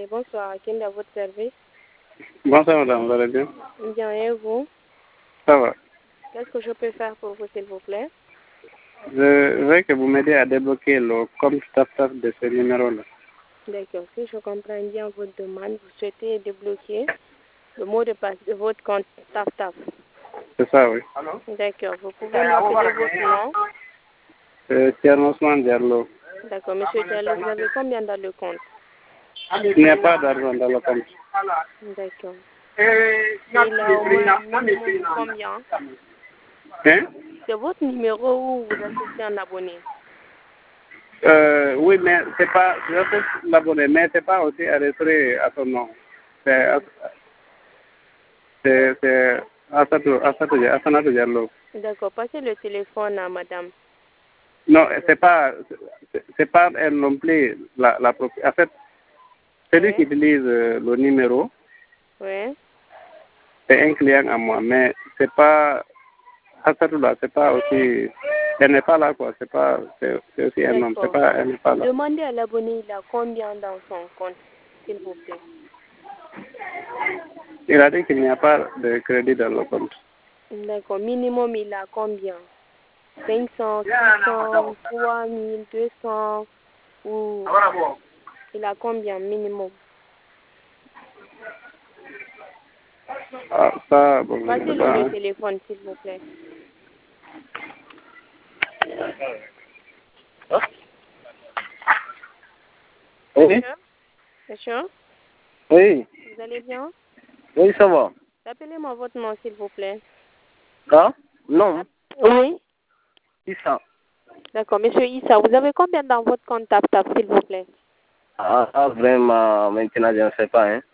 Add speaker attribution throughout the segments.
Speaker 1: bonsoir. Quel est votre service?
Speaker 2: Bonsoir madame, vous allez bien?
Speaker 1: Bien, et vous?
Speaker 2: Ça va.
Speaker 1: Qu'est-ce que je peux faire pour vous, s'il vous plaît?
Speaker 2: Je veux que vous m'aidiez à débloquer le compte TAF de ce numéro-là.
Speaker 1: D'accord. Si je comprends bien votre demande, vous souhaitez débloquer le mot de passe de votre compte TAF.
Speaker 2: C'est ça, oui.
Speaker 1: D'accord. Vous pouvez m'appeler votre nom?
Speaker 2: Thierno Ousmane Diallo.
Speaker 1: D'accord. Monsieur Diallo, vous avez combien dans le compte?
Speaker 2: Il n'y a pas d'argent dans le compte.
Speaker 1: D'accord. Il a au moins minimum combien?
Speaker 2: Hein?
Speaker 1: C'est votre numéro où vous assistez un abonné?
Speaker 2: Oui, mais c'est pas, je sais l'abonné, mais c'est pas aussi enregistré à son nom. C'est Assanatou Diallo.
Speaker 1: D'accord. Passez le téléphone à madame.
Speaker 2: Non, c'est pas elle non plus la en fait, celui qui utilise le numéro,
Speaker 1: Oui.
Speaker 2: c'est un client à moi, mais c'est pas Assanatou là, c'est pas aussi, elle n'est pas là quoi, c'est aussi un homme, elle n'est pas là.
Speaker 1: Demandez à l'abonné, il a combien dans son compte, s'il vous plaît.
Speaker 2: Il a dit qu'il n'y a pas de crédit dans le compte.
Speaker 1: D'accord. Minimum, il a combien? 500, 600, 3000, 200 ou il a combien minimum?
Speaker 2: Ah, ça, bon,
Speaker 1: Passez-le le téléphone, s'il vous plaît.
Speaker 2: Oui.
Speaker 1: Monsieur?
Speaker 2: Oui.
Speaker 1: Vous allez bien?
Speaker 2: Oui, ça va.
Speaker 1: Appelez-moi votre nom, s'il vous plaît.
Speaker 2: Ah? Non.
Speaker 1: Oui.
Speaker 2: Issa.
Speaker 1: D'accord. Monsieur Issa, vous avez combien dans votre compte TAP, s'il vous plaît?
Speaker 2: Vraiment, maintenant, je ne sais pas, hein.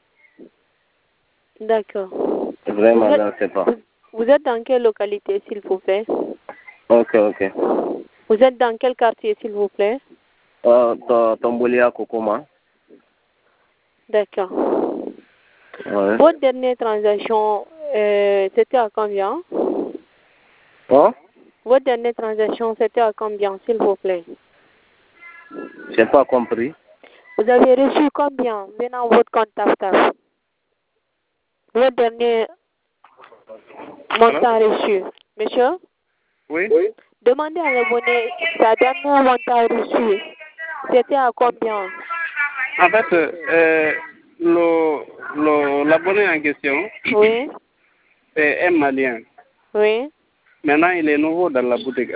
Speaker 1: D'accord.
Speaker 2: Vraiment, je ne sais pas.
Speaker 1: Vous êtes dans quelle localité, s'il vous plaît?
Speaker 2: Ok.
Speaker 1: Vous êtes dans quel quartier, s'il vous plaît?
Speaker 2: Tombolia Kokoma.
Speaker 1: D'accord.
Speaker 2: Ouais.
Speaker 1: Votre dernière transaction, c'était à combien?
Speaker 2: Oh?
Speaker 1: Votre dernière transaction, c'était à combien, s'il vous plaît?
Speaker 2: Je n'ai pas compris.
Speaker 1: Vous avez reçu combien venant votre compte TAF? Votre dernier montant reçu. Monsieur?
Speaker 2: Oui?
Speaker 1: Demandez à l'abonné sa dernière montant reçu. C'était à combien?
Speaker 2: En fait, l'abonné en question,
Speaker 1: Oui.
Speaker 2: c'est un Malien.
Speaker 1: Oui.
Speaker 2: Maintenant, il est nouveau dans la boutique.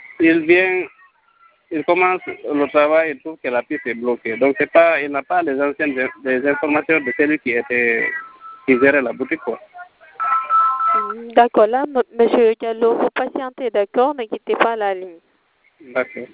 Speaker 2: Il commence le travail et trouve que la piste est bloquée. Donc, il n'a pas les informations de celui qui gérait la boutique, quoi.
Speaker 1: D'accord, là, monsieur Diallo, vous patientez, d'accord? Ne quittez pas la ligne.
Speaker 2: D'accord.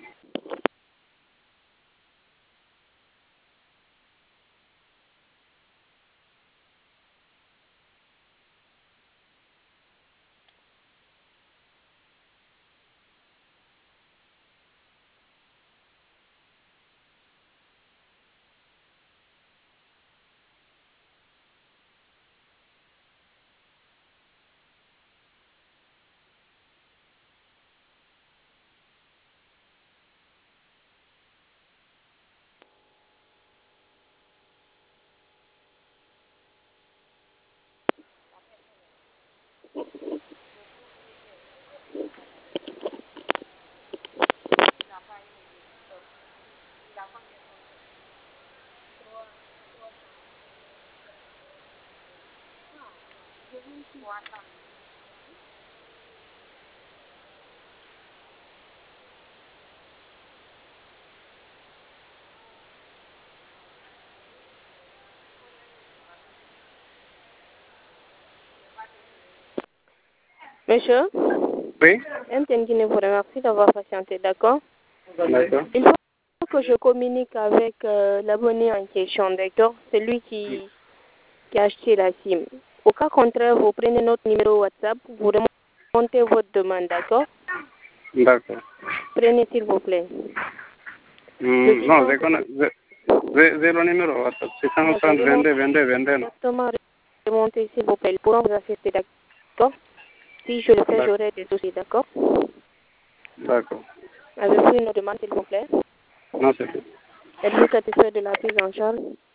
Speaker 1: Monsieur?
Speaker 2: Oui?
Speaker 1: Guinée vous remercie d'avoir patienté, d'accord?
Speaker 2: D'accord.
Speaker 1: Il faut que je communique avec l'abonné en question, d'accord? C'est lui qui a acheté la SIM. Au cas contraire, vous prenez notre numéro WhatsApp, vous remontez votre demande, d'accord?
Speaker 2: D'accord.
Speaker 1: Prenez s'il vous plaît.
Speaker 2: Non, j'ai le numéro WhatsApp. C'est 130 22 22 22.
Speaker 1: Exactement, remontez s'il vous plaît. Ils pourront vous assister, d'accord? Si je le fais, j'aurai des soucis, d'accord?
Speaker 2: D'accord.
Speaker 1: Avez-vous une demande, s'il vous plaît?
Speaker 2: Non, c'est tout.
Speaker 1: Êtes-vous satisfait de la prise en charge?